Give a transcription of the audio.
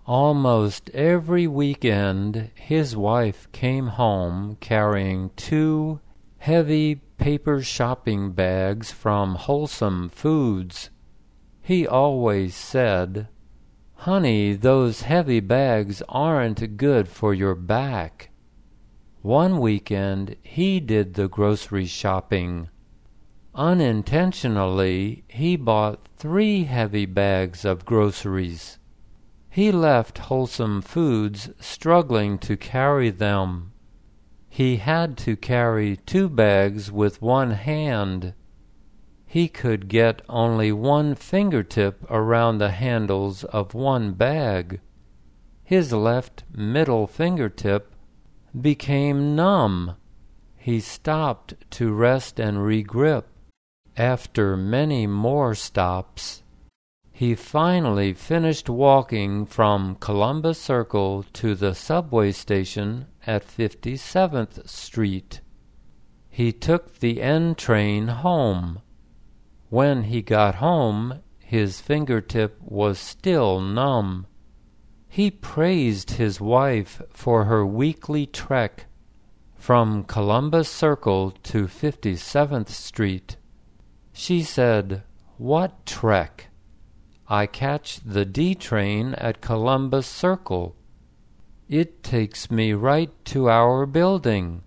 Almost every weekend, his wife came home carrying 2 heavy paper shopping bags from Wholesome Foods. He always said, "Honey, those heavy bags aren't good for your back." One weekend, he did the grocery shopping. Unintentionally, he bought 3 heavy bags of groceries. He left Wholesome Foods struggling to carry them. He had to carry 2 bags with one hand. He could get only 1 fingertip around the handles of one bag. His left middle fingertip became numb. He stopped to rest and regrip. After many more stops, he finally finished walking from Columbus Circle to the subway station at 57th Street. He took the N train home. When he got home, his fingertip was still numb. He praised his wife for her weekly trek from Columbus Circle to 57th Street. She said, "What trek? I catch the D train at Columbus Circle. It takes me right to our building."